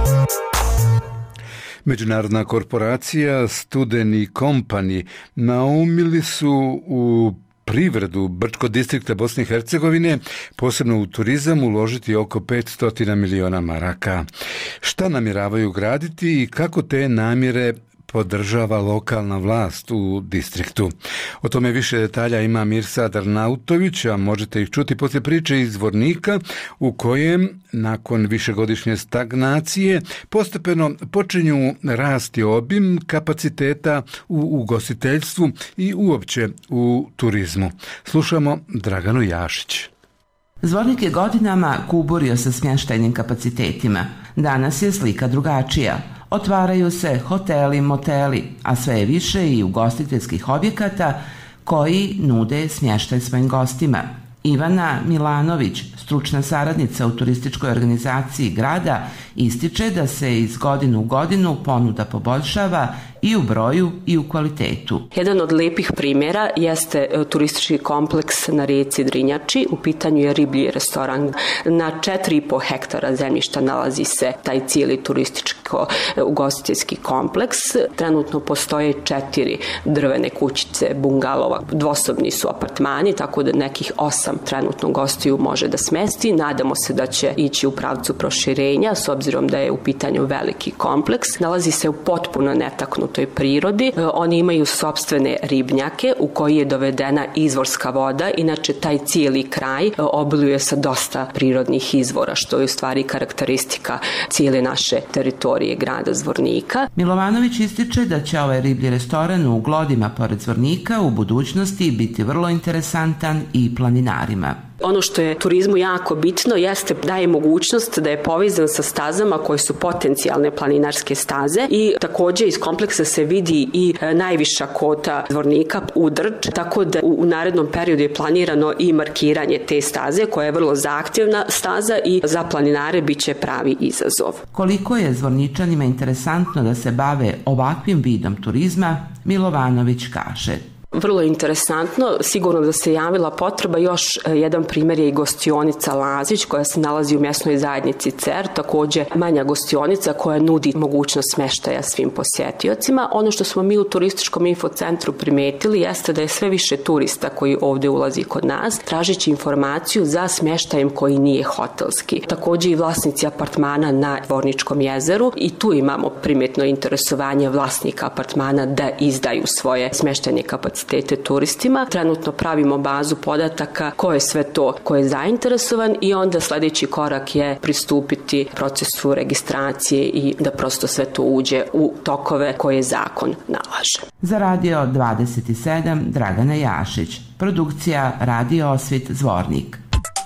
Međunarodna korporacija Studeni Company naumili su u privredu Brčkog distrikta Bosne i Hercegovine, posebno u turizam, uložiti oko petsto miliona maraka. Šta namjeravaju graditi i kako te namjere podržava lokalna vlast u distriktu? O tome više detalja ima Mirsad Arnautović, a možete ih čuti poslije priče iz Zvornika, u kojem, nakon višegodišnje stagnacije, postepeno počinju rasti obim kapaciteta u ugostiteljstvu i uopće u turizmu. Slušamo Draganu Jašić. Zvornik je godinama kuburio sa smještajnim kapacitetima. Danas je slika drugačija. Otvaraju se hoteli, moteli, a sve je više i ugostiteljskih objekata koji nude smještaj svojim gostima. Ivana Milanović, stručna saradnica u turističkoj organizaciji grada, ističe da se iz godinu u godinu ponuda poboljšava i u broju i u kvalitetu. Jedan od lepih primjera jeste turistički kompleks na rijeci Drinjači. U pitanju je riblji restoran. Na četiri i po hektara zemljišta nalazi se taj cijeli turističko-ugostiteljski kompleks. Trenutno postoje četiri drvene kućice, bungalova. Dvosobni su apartmani, tako da nekih osam trenutno gostiju može da smesti. Nadamo se da će ići u pravcu proširenja, s obzirom da je u pitanju veliki kompleks. Nalazi se u potpuno netaknutoj prirodi. Oni imaju sopstvene ribnjake u koji je dovedena izvorska voda. Inače, taj cijeli kraj obiluje sa dosta prirodnih izvora, što je u stvari karakteristika cijele naše teritorije grada Zvornika. Milovanović ističe da će ovaj riblji restoran u Glodima pored Zvornika u budućnosti biti vrlo interesantan i planinarima. Ono što je turizmu jako bitno jeste da je mogućnost da je povezan sa stazama koje su potencijalne planinarske staze i također iz kompleksa se vidi i najviša kota Zvornika u Drč, tako da u narednom periodu je planirano i markiranje te staze koja je vrlo zahtjevna staza i za planinare bit će pravi izazov. Koliko je Zvorničanima interesantno da se bave ovakvim vidom turizma, Milovanović kaže. Vrlo interesantno, sigurno da se javila potreba. Još jedan primjer je i gostionica Lazić koja se nalazi u mjesnoj zajednici Cer, također manja gostionica koja nudi mogućnost smještaja svim posjetiocima. Ono što smo mi u turističkom infocentru primetili jeste da je sve više turista koji ovdje ulazi kod nas tražeći informaciju za smještajem koji nije hotelski. Također i vlasnici apartmana na Zvorničkom jezeru i tu imamo primjetno interesovanje vlasnika apartmana da izdaju svoje smještajne kapacitete turistima. Trenutno pravimo bazu podataka ko je sve to ko je zainteresovan i onda sljedeći korak je pristupiti procesu registracije i da prosto sve to uđe u tokove koje zakon nalaže. Za Radio dvadeset sedam Dragana Jašić. Produkcija Radio Osvit Zvornik.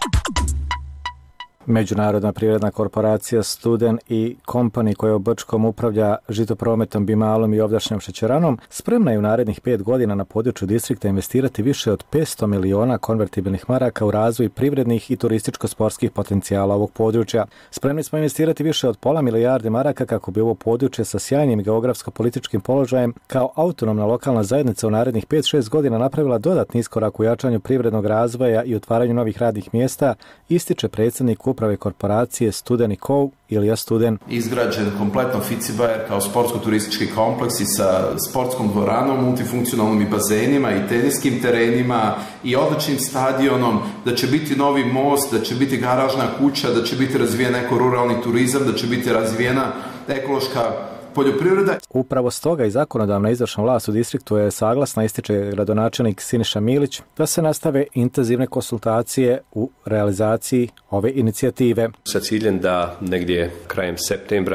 Međunarodna privredna korporacija Studen i Company koja u Brčkom upravlja žitoprometom, bimalom i ovdašnjom šećeranom spremna je u narednih pet godina na području distrikta investirati više od petsto miliona konvertibilnih maraka u razvoj privrednih i turističko-sportskih potencijala ovog područja. Spremni smo investirati više od pola milijarde maraka kako bi ovo područje sa sjajnim geografsko-političkim položajem kao autonomna lokalna zajednica u narednih pet šest godina napravila dodatni iskorak u jačanju privrednog razvoja i otvaranju novih radnih mjesta, ističe predsjednik uprave korporacije Studeni Co. Ilija Studen. Izgrađen kompletno Ficibajer kao sportsko-turistički kompleks i sa sportskom dvoranom, multifunkcionalnim i bazenima i teniskim terenima i odličnim stadionom, da će biti novi most, da će biti garažna kuća, da će biti razvijen eko ruralni turizam, da će biti razvijena ekološka poljoprivreda. Upravo stoga i zakonodavna izvršna vlast u distriktu je saglasna, ističe gradonačelnik Siniša Milić, da se nastave intenzivne konsultacije u realizaciji ove inicijative. Sa ciljem da negdje krajem septembra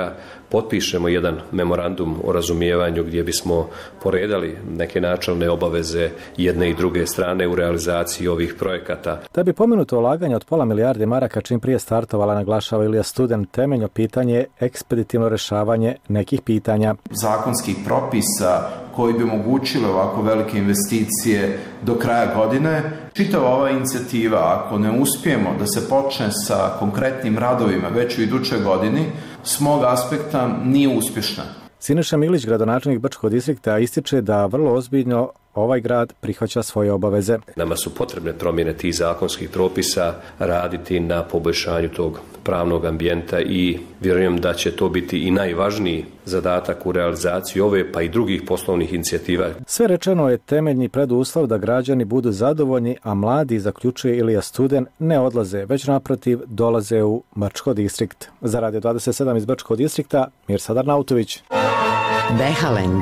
potpišemo jedan memorandum o razumijevanju gdje bismo poredali neke načelne obaveze jedne i druge strane u realizaciji ovih projekata. Da bi pomenuto ulaganje od pola milijarde maraka čim prije startovala, naglašava Ilija Studen, temeljno pitanje je ekspeditivno rešavanje nekih pitanja. Zakonskih propisa koji bi omogućili ovako velike investicije do kraja godine. Čitava ova inicijativa, ako ne uspijemo da se počne sa konkretnim radovima već u idućoj godini, s mog aspekta nije uspješna. Siniša Milić, gradonačelnik Brčkog distrikta, ističe da vrlo ozbiljno ovaj grad prihvaća svoje obaveze. Nama su potrebne promjene tih zakonskih propisa, raditi na poboljšanju tog pravnog ambijenta i vjerujem da će to biti i najvažniji zadatak u realizaciji ove pa i drugih poslovnih inicijativa. Sve rečeno je temeljni preduslov da građani budu zadovoljni, a mladi, zaključuje Ilija Studen, ne odlaze, već naprotiv dolaze u Brčko distrikt. Za Radio dvadeset sedam iz Brčkog distrikta, Mirsad Arnautović. Behalend.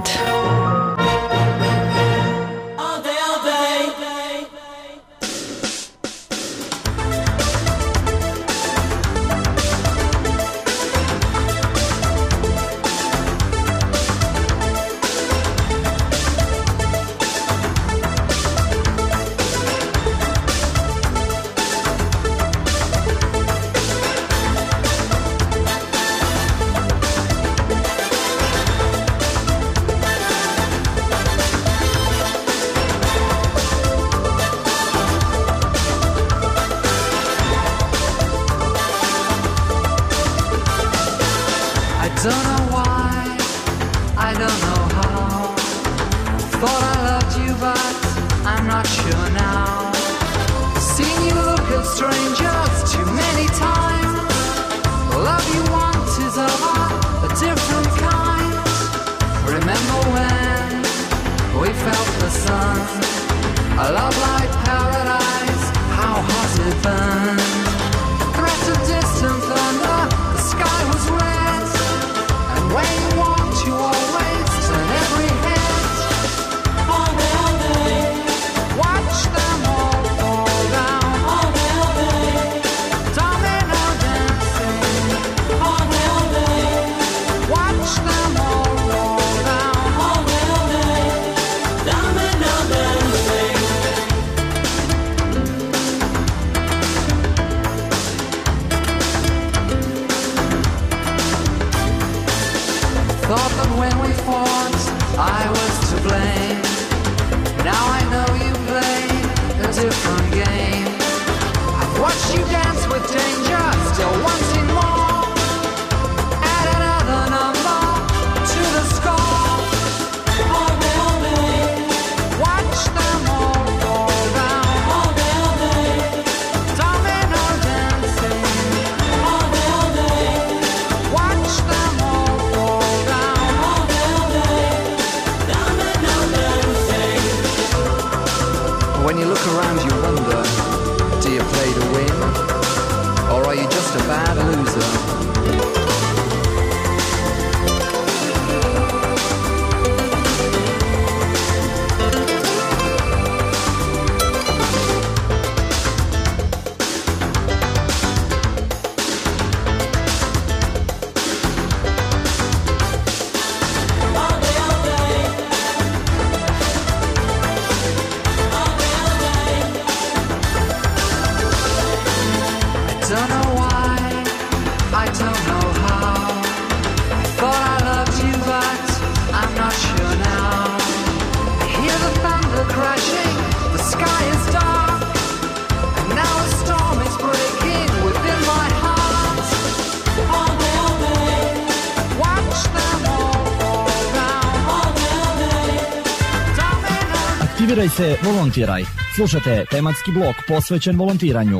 Aktiviraj se, volontiraj. Slušajte tematski blok posvećen volontiranju.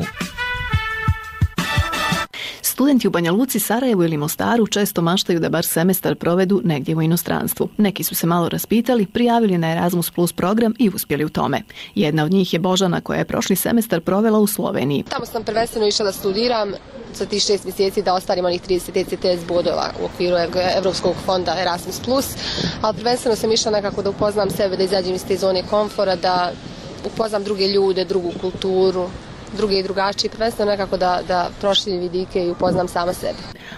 Studenti u Banja Luci, Sarajevu ili Mostaru često maštaju da bar semestar provedu negdje u inostranstvu. Neki su se malo raspitali, prijavili na Erasmus Plus program i uspjeli u tome. Jedna od njih je Božana koja je prošli semestar provela u Sloveniji. Tamo sam prvenstveno išla da studiram za tih šest mjeseci da ostvarim onih trideset E C T S bodova u okviru Evropskog fonda Erasmus Plus, ali prvenstveno sam išla nekako da upoznam sebe, da izađem iz te zone komfora, da upoznam druge ljude, drugu kulturu, druge i drugačije, prvenstveno nekako da, da proširim vidike i upoznam sama sebe.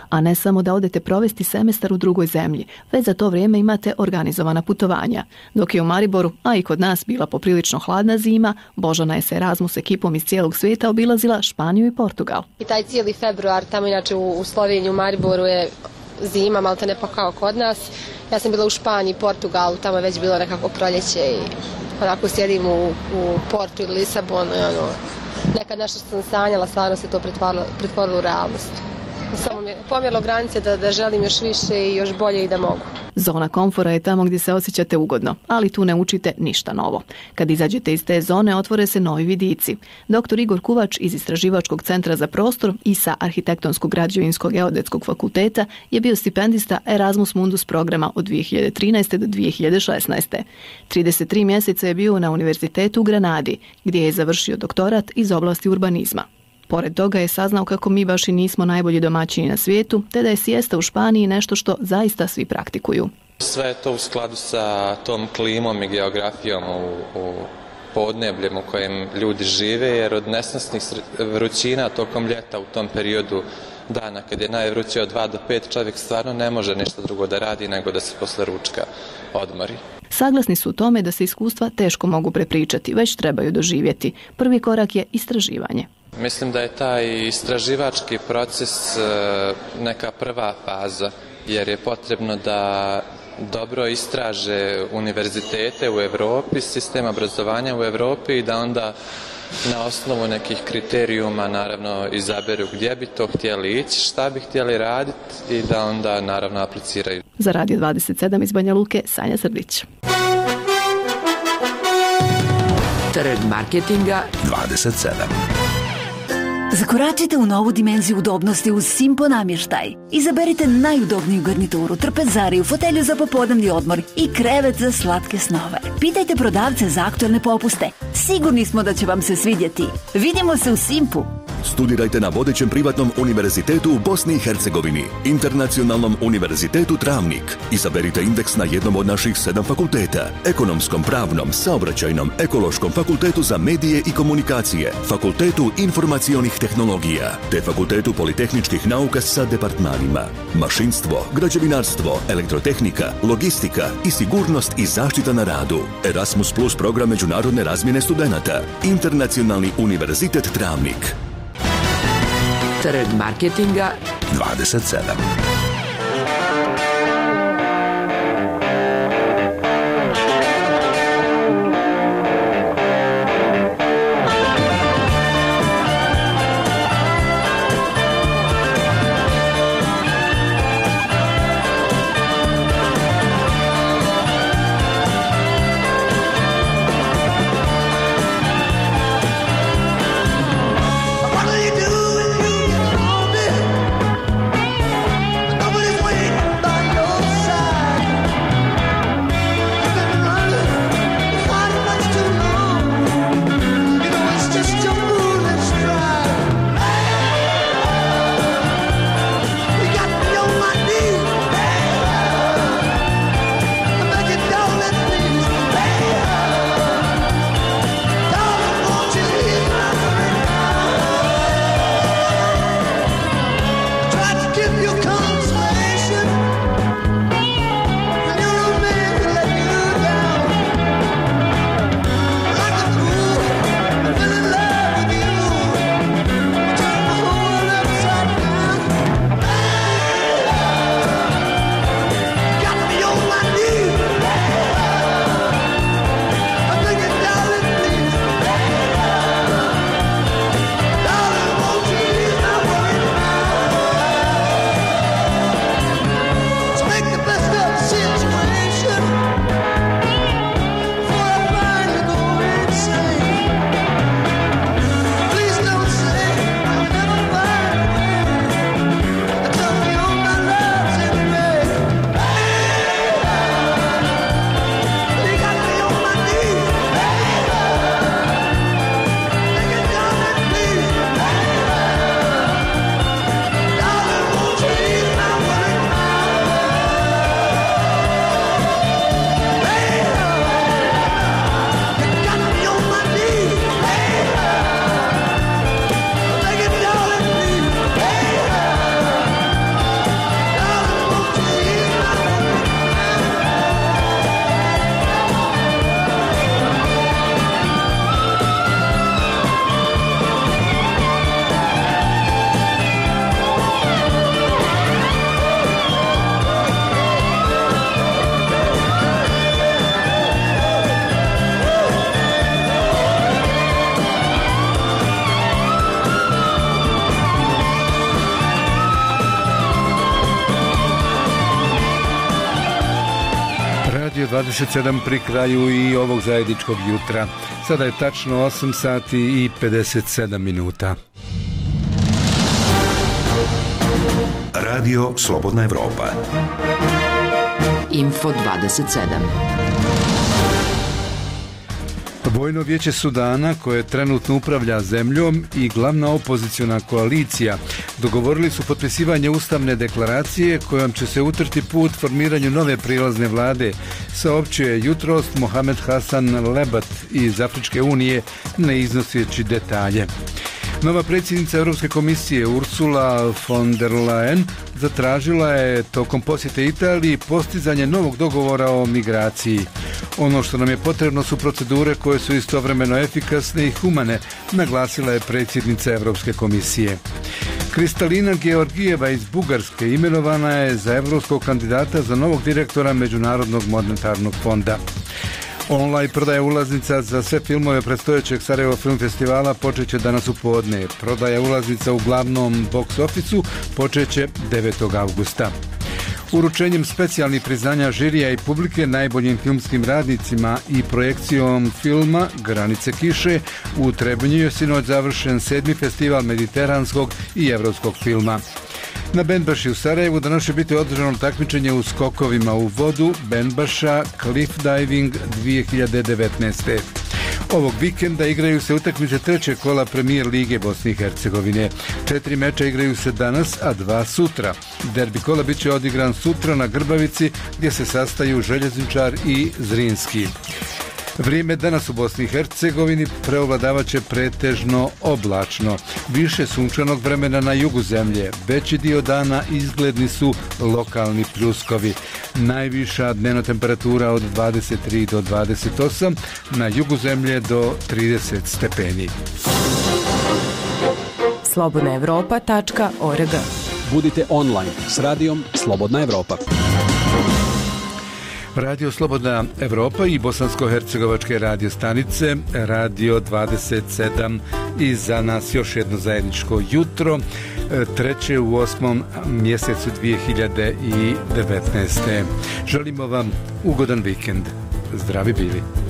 a ne samo da odete provesti semestar u drugoj zemlji, već za to vrijeme imate organizovana putovanja. Dok je u Mariboru, a i kod nas bila poprilično hladna zima, Božana je s Erasmus ekipom iz cijelog svijeta obilazila Španiju i Portugal. I taj cijeli februar, tamo inače u, u Sloveniji, u Mariboru je zima, malte ne pa kao kod nas. Ja sam bila u Španiji, Portugalu, tamo je već bilo nekako proljeće i onako sjedim u, u Portu ili Lisabonu i ono, nekad nešto što sam sanjala, stvarno se to pretvorilo, pretvorilo u realnost. Samo mi je pomjerilo granice da, da želim još više i još bolje i da mogu. Zona komfora je tamo gdje se osjećate ugodno, ali tu ne učite ništa novo. Kad izađete iz te zone, otvore se novi vidici. Doktor Igor Kuvač iz Istraživačkog centra za prostor i sa Arhitektonskog građevinskog geodetskog fakulteta je bio stipendista Erasmus Mundus programa od dvije hiljade trinaeste do dvije hiljade šesnaeste. trideset tri mjeseca je bio na univerzitetu u Granadi, gdje je završio doktorat iz oblasti urbanizma. Pored toga je saznao kako mi baš i nismo najbolji domaćini na svijetu, te da je siesta u Španiji nešto što zaista svi praktikuju. Sve je to u skladu sa tom klimom i geografijom u, u podnebljem u kojem ljudi žive, jer od nesnosnih vrućina tokom ljeta u tom periodu dana, kad je najvruće od dva do pet, čovjek stvarno ne može ništa drugo da radi nego da se posle ručka odmori. Saglasni su u tome da se iskustva teško mogu prepričati, već trebaju doživjeti. Prvi korak je istraživanje. Mislim da je taj istraživački proces neka prva faza, jer je potrebno da dobro istraže univerzitete u Europi, sistem obrazovanja u Europi i da onda na osnovu nekih kriterijuma naravno izaberu gdje bi to htjeli ići, šta bi htjeli raditi i da onda naravno apliciraju. Za Radio dvadeset sedam iz Banja Luke, Sanja Srbić. Trg marketinga dvadeset sedam. Zakoračite u novu dimenziju udobnosti uz Simpo namještaj. Izaberite najudobniju garnituru, trpezariju, fotelju za popodnevni odmor i krevet za slatke snove. Pitajte prodavce za aktualne popuste. Sigurni smo da će vam se svidjeti. Vidimo se u Simpu. Studirajte na vodećem privatnom univerzitetu u Bosni i Hercegovini, Internacionalnom univerzitetu Travnik. Izaberite indeks na jednom od naših sedam fakulteta: ekonomskom, pravnom, saobraćajnom, ekološkom, fakultetu za medije i komunikacije, fakultetu informacionih tehnologija, te fakultetu politehničkih nauka sa departmanima: mašinstvo, građevinarstvo, elektrotehnika, logistika i sigurnost i zaštita na radu. Erasmus Plus program međunarodne razmjene studenata. Internacionalni univerzitet Travnik. Trg marketinga dvadeset sedam. dvadeset sedam pri kraju i ovog zajedničkog jutra. Sada je tačno osam sati i pedeset sedam minuta. Radio Slobodna Evropa. Info dvadeset sedam. Vojno vijeće Sudana, koje trenutno upravlja zemljom, i glavna opoziciona koalicija dogovorili su potpisivanje ustavne deklaracije kojom će se utrti put formiranju nove prilazne vlade, saopćuje jutros Mohamed Hassan Lebat iz Afričke unije, ne iznoseći detalje. Nova predsjednica Europske komisije Ursula von der Leyen zatražila je tokom posjete Italiji postizanje novog dogovora o migraciji. Ono što nam je potrebno su procedure koje su istovremeno efikasne i humane, naglasila je predsjednica Europske komisije. Kristalina Georgijeva iz Bugarske imenovana je za europskog kandidata za novog direktora Međunarodnog monetarnog fonda. Online prodaja ulaznica za sve filmove predstojećeg Sarajevo Film Festivala počet će danas u podne. Prodaja ulaznica u glavnom box ofisu počet će devetog avgusta. Uručenjem specijalnih priznanja žirija i publike najboljim filmskim radnicima i projekcijom filma Granice kiše u Trebinju je sinoć završen sedmi festival mediteranskog i evropskog filma. Na Benbaši u Sarajevu danas će biti održano takmičenje u skokovima u vodu Benbaša Cliff Diving dvije hiljade devetnaeste. Ovog vikenda igraju se utakmice trećeg kola Premijer Lige Bosne i Hercegovine. Četiri meča igraju se danas, a dva sutra. Derbi kola bit će odigran sutra na Grbavici, gdje se sastaju Željezničar i Zrinski. Vrijeme danas u Bosni i Hercegovini preovladavat će pretežno oblačno. Više sunčanog vremena na jugu zemlje. Veći dio dana izgledni su lokalni pljuskovi. Najviša dnevna temperatura od dvadeset tri do dvadeset osam, na jugu zemlje do trideset stepeni. slobodna evropa tačka org. Budite online s radijom Slobodna Evropa. Radio Slobodna Evropa i bosansko-hercegovačke radio stanice, Radio dvadeset sedam i za nas još jedno zajedničko jutro, treće u osmom mjesecu dvije hiljade devetnaeste. Želimo vam ugodan vikend. Zdravi bili.